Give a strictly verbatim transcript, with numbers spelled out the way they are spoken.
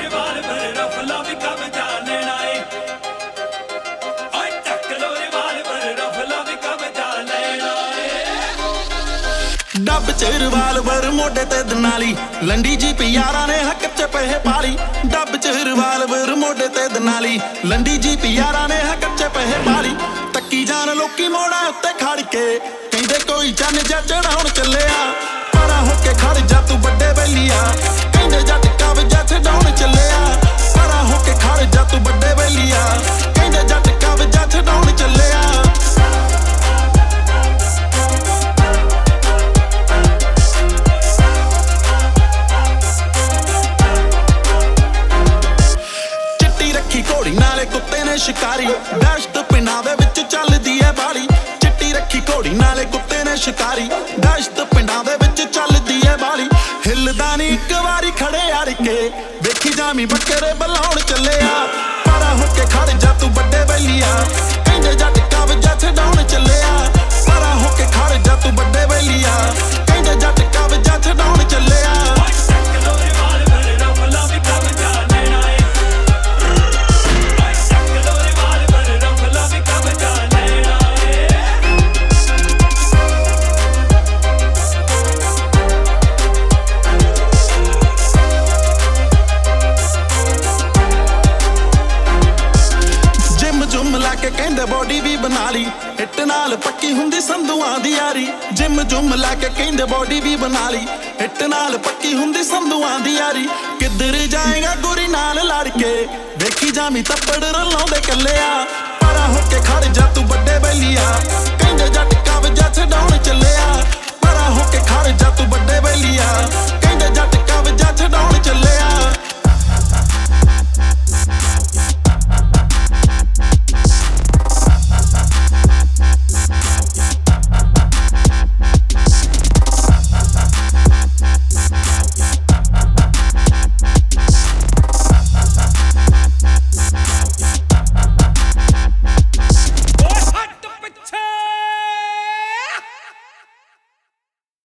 revolver ਰਫਲਾ ਵੀ ਕਬਜ਼ਾ ਲੈਣਾ ਏ ਓਏ ਚੱਕ ਲੋ ਰਿਵਾਲਵਰ ਰਫਲਾ ਵੀ ਕਬਜ਼ਾ ਲੈਣਾ ਏ ਡੱਬ ਚ ਰਿਵਾਲਵਰ ਮੋਢੇ ਤੇ ਦਨਾਲੀ ਲੰਡੀ ਜੀ ਪਿਆਰਾਂ ਨੇ ਹੱਕ ਚ ਪੈਸੇ ਪਾਲੀ ਡੱਬ ਚ ਰਿਵਾਲਵਰ ਮੋਢੇ ਤੇ ਦਨਾਲੀ ਲੰਡੀ ਜੀ ਪਿਆਰਾਂ ਨੇ ਹੱਕ ਚ ਪੈਸੇ ਪਾਲੀ ਤੱਕੀ ਜਾਣ ਲੋਕੀ ਮੋੜਾਂ ਉੱਤੇ ਖੜ ਕੇ ਕਹਿੰਦੇ ਕੋਈ ਚੰਨ ਜਾਂ ਚੜਾਉਣ ਚੱਲਿਆ ਪਰਾਂ ਹੋ ਕੇ ਖੜ ਜਾ ਤੂੰ ਵੱਡੇ ਬੈਲੀਆ ਕਹਿੰਦੇ ਜੱਟ ਕਬਜ਼ਾ ਛਡਾਉਣ ਚੱਲਿਆ ਪਰਾਂ ਹੋ ਕੇ ਖੜ ਜਾ ਤੂੰ ਵੱਡੇ ਬੈਲੀਆ ਕਹਿੰਦੇ ਜੱਟ ਕਬਜ਼ਾ ਛਡਾਉਣ ਚੱਲਿਆ ਘੋੜੀ ਨਾਲੇ ਕੁੱਤੇ ਨੇ ਸ਼ਿਕਾਰੀ ਦਸ਼ਤ ਪਿੰਡਾਂ ਦੇ ਵਿੱਚ ਚੱਲਦੀ ਐ ਬਾਲੀ ਚਿੱਟੀ ਰੱਖੀ ਘੋੜੀ ਨਾਲੇ ਕੁੱਤੇ ਨੇ ਸ਼ਿਕਾਰੀ ਦਸ਼ਤ ਪਿੰਡਾਂ ਦੇ ਵਿੱਚ ਚੱਲਦੀ ਐ ਬਾਲੀ ਹਿੱਲਦਾ ਨੀ ਇੱਕ ਵਾਰੀ ਖੜੇ ਅੜ ਕੇ ਵੇਖੀ ਜਾਵੀਂ ਬੱਕਰੇ ਬੁਲਾਉਣ ਚੱਲਿਆ ਪਰਾਂ ਹੋ ਕੇ ਖੜ ਜਾ ਤੂੰ ਵੱਡੇ ਬੈਲੀਆ ਕਹਿੰਦੇ ਜੱਟ ਕਬਜ਼ਾ ਛਡਾਉਣ ਚੱਲਿਆ ਪਰਾਂ ਹੋ ਕੇ ਖੜ ਜਾ ਤੂੰ ਵੱਡੇ ਬੈਲੀਆ ਕਹਿੰਦੇ ਜੱਟ ਕਬਜ਼ਾ ਛਡਾਉਣ ਚੱਲਿਆ ਕਹਿੰਦੇ ਬੋਡੀ ਵੀ ਬਣਾ ਲਈ ਹਿੱਟ ਨਾਲ ਪੱਕੀ ਹੁੰਦੀ ਸੰਧੂਆਂ ਦੀ ਯਾਰੀ ਜਿਮ ਜੁਮ ਲਾ ਕੇ ਕਹਿੰਦੇ ਬੋਡੀ ਵੀ ਬਣਾ ਲਈ ਹਿੱਟ ਨਾਲ ਪੱਕੀ ਹੁੰਦੀ ਸੰਧੂਆਂ ਦੀ ਯਾਰੀ ਕਿੱਧਰ ਜਾਏਗਾ ਗੁਰੀ ਨਾਲ ਲੜ ਕੇ ਵੇਖੀ ਜਾਵੀਂ ਤੱਪੜ ਰਲਾਉਂਦੇ ਕੱਲਿਆ ਪਰਾਂ ਹੋ ਕੇ ਖੜ ਜਾ ਤੂੰ ਵੱਡੇ ਬੈਲੀਆ ਕਹਿੰਦੇ ਜੱਟ ਕਬਜ਼ਾ ਛਡਾਉਣ ਚੱਲਿਆ ਪਰਾਂ ਹੋ ਕੇ ਖੜ ਜਾ ਤੂੰ ਵੱਡੇ ਬੈਲੀਆ ਕਹਿੰਦੇ ਜੱਟ ਕਬਜ਼ਾ ਛਡਾਉਣ ਚੱਲਿਆ